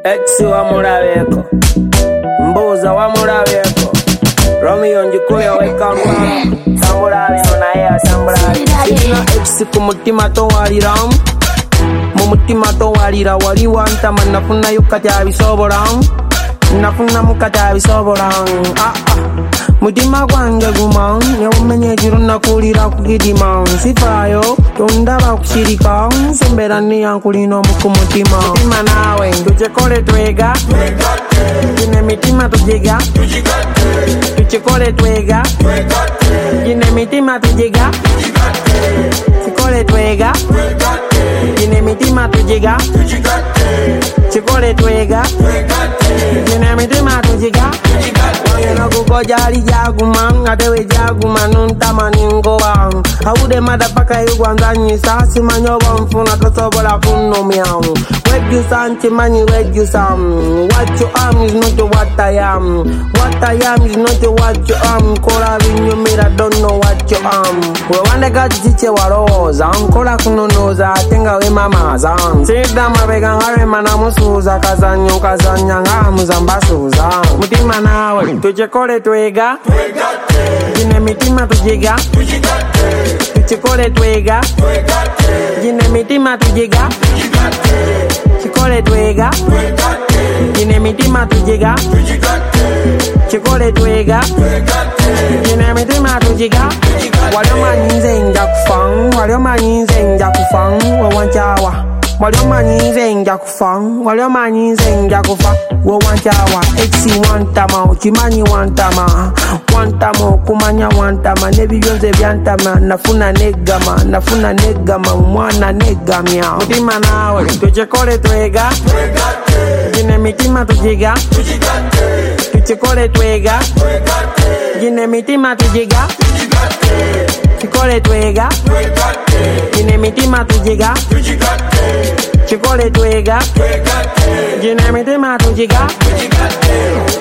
Exi wa Murabeko, Mbuza wa Murabeko, Romeo Njukule weka mpano, Samurabi unaya Samurabi. Ina exi kumutima to waliramu, mumutima to walira wali wantama nafuna yukati abisobolamu, nafuna mukati abisobolamu. Mutima gwange guma, nyewumenye jiru nakulira kukidima. Sifayo, tundaba kushirika, sembera niyankulino mukumutima. Mutima nawe, tuchekole twega, jine mitima tujiga, tuchekole twega, jine mitima tujiga, chekole twega, jine mitima tujiga, chekole twega, jine mitima tujiga. Wangena kukojali jaguma, atewe jaguma nuntama ningoba. Haude madapaka yugwanzanyi sasi manyoba mfuna tosobola kunomia. Where you santi mani where you sam. What you am is not what I am. What I am is not what you am. Kola vinyo mira don't know what you am. We wande kachiche waroza, kola kunonoza tenga we mamaza. Sida mabega ngare mana musuza kazanyo kazanya ngamu zambasuza. Mutima nawe tuchekole twega, jine mitima tujiga, tuchekole twega, jine mitima tujiga, chekole twega, jine mitima tujiga, chekole twega, jine mitima tujiga. Walioma nyinze nja kufang, walioma nyinze nja kufang, wawanchawa. Walioma nyinze nja kufang, walioma nyinze nja kufang, wawanchawa. Exi wantama, uchimanyi wantama, wantama kumanya wantama, nebi yonze vyantama, nafuna negama, mwana negamia. Mutima nawe, tuchekole twega, jine mitima tujiga, tuchekole twega, jine mitima tujiga, chekole twega, jine mitima tujiga, chekole twega, jine mitima tujiga.